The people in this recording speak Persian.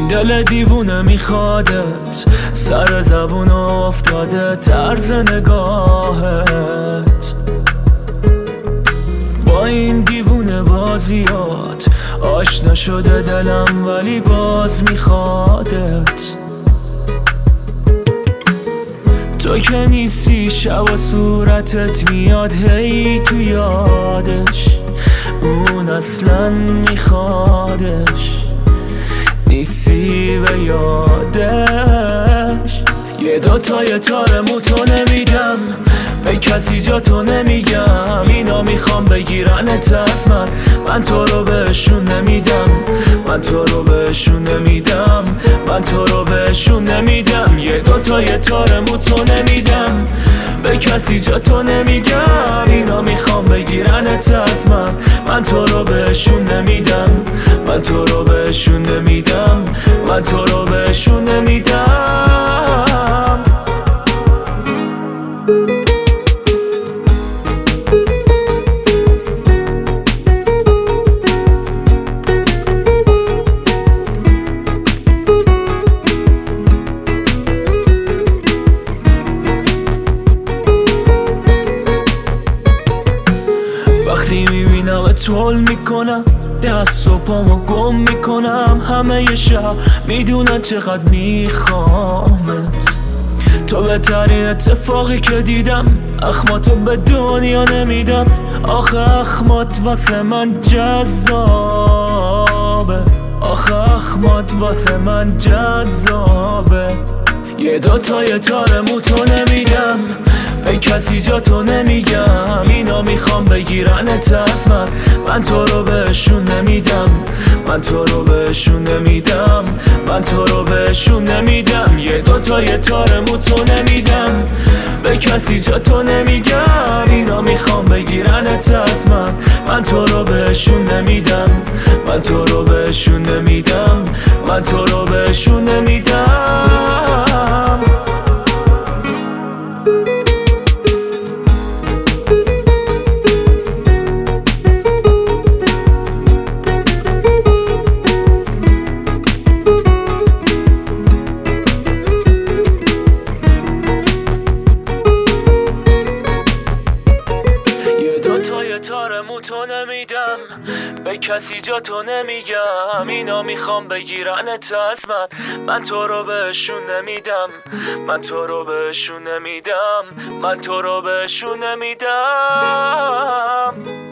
این دل دیوونه میخوادت، سر زبون افتاده طرز نگاهت. با این دیوونه بازیات آشنا شده دلم، ولی باز میخوادت. تو که نیستی شب و صورتت میاد هی تو یادش، اون اصلا میخوادش، نیستی به یادش. یه دوتای تار موتو نمیدم، به کسی جا تو نمیگم. اینا میخوام بگیرنت از من تو رو بهشون نمیدم، من تو رو بهشون نمیدم، من تو رو بهشون نمیدم. یه دوتای تار موتو نمیدم، به کسی جا تو نمیگم. اینا میخوام بگیرنت از من تو رو بهشون نمیدم، من تو رو بهشون نمیدم، من تو رو بهشون نمیدم. وقتی میبینم اتول میکنم، دست و پامو گم میکنم. همه شب میدونن چقدر میخوامت، تو بهترین اتفاقی که دیدم. اخماتو به دنیا نمیدم، آخه اخمات واسه من جذابه، آخه اخمات واسه من جذابه. یه دوتای تار موتو نمیدم، به کسی جا تو نمیگم. اینا میخوام بگیرنت از من تو رو بهشون نمیدم، من تو رو بهشون نمیدم، من تو رو بهشون نمیدم. یه دوتای تار موتو نمیدم، به کسی جا تو نمیگم. اینا میخوام بگیرنت از من تو رو بهشون نمیدم، من تو رو بهشون نمیدم، من تو رو بهشون نمیدم. دوتای تار موتو نمیدم، به کسی جا تو نمیگم. اینا میخوام بگیرنت از من تو رو بهشون نمیدم، من تو رو بهشون نمیدم، من تو رو بهشون نمیدم.